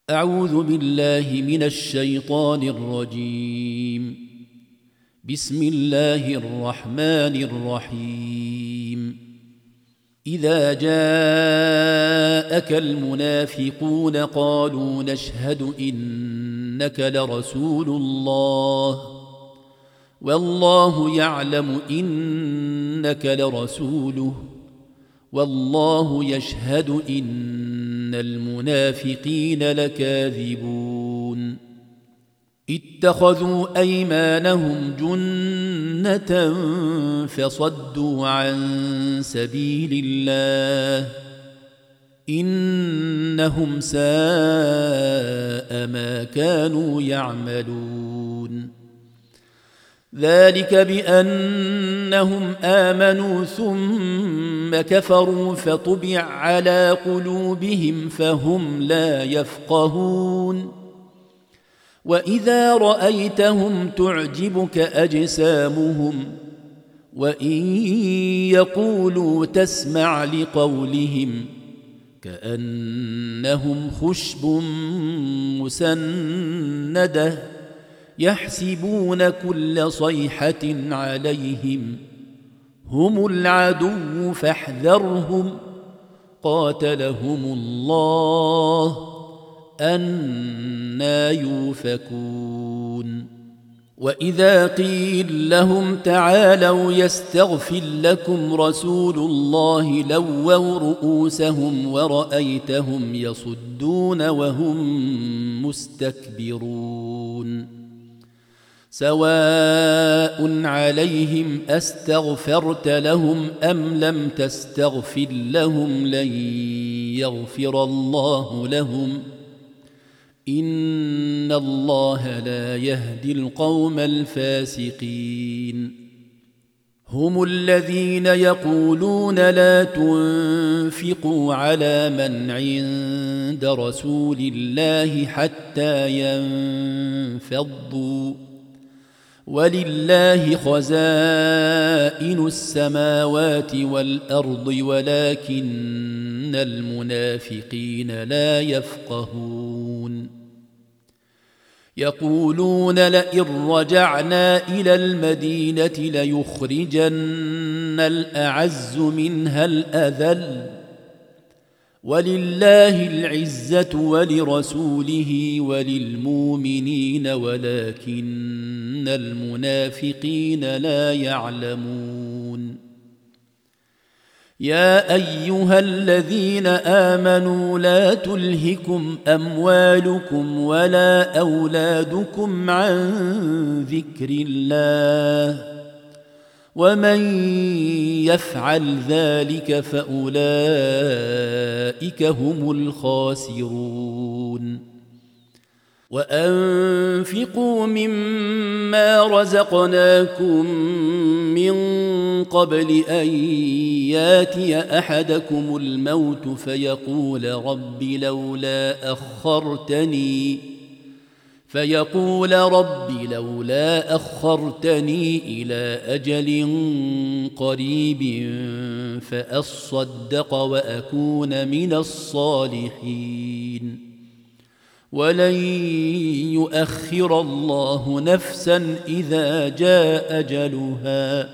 أعوذ بالله من الشيطان الرجيم. بسم الله الرحمن الرحيم. إذا جاءك المنافقون قالوا نشهد إنك لرسول الله والله يعلم إنك لرسوله والله يشهد إن المنافقين لكاذبون. اتخذوا أيمانهم جنة فصدوا عن سبيل الله إنهم ساء ما كانوا يعملون. ذلك بأنهم آمنوا ثم كفروا فطبع على قلوبهم فهم لا يفقهون. وإذا رأيتهم تعجبك أجسامهم وإن يقولوا تسمع لقولهم كأنهم خشب مسندة يحسبون كل صيحة عليهم هم العدو فاحذرهم قاتلهم الله أنى يؤفكون. وإذا قيل لهم تعالوا يستغفر لكم رسول الله لووا رؤوسهم ورأيتهم يصدون وهم مستكبرون. سواء عليهم أستغفرت لهم أم لم تستغفر لهم لن يغفر الله لهم إن الله لا يهدي القوم الفاسقين. هم الذين يقولون لا تنفقوا على من عند رسول الله حتى ينفضوا ولله خزائن السماوات والأرض ولكن المنافقين لا يفقهون. يقولون لئن رجعنا إلى المدينة ليخرجن الأعز منها الأذل ولله العزة ولرسوله وللمؤمنين ولكن المنافقين لا يعلمون. يا أيها الذين آمنوا لا تلهكم أموالكم ولا أولادكم عن ذكر الله ومن يفعل ذلك فأولئك هم الخاسرون. وأنفقوا مما رزقناكم من قبل أن ياتي أحدكم الموت فيقول رب لولا أخرتني إلى أجل قريب فأصدق وأكون من الصالحين. ولن يؤخر الله نفسا إذا جاء أجلها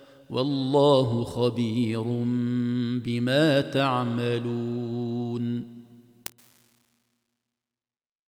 والله خبير بما تعملون.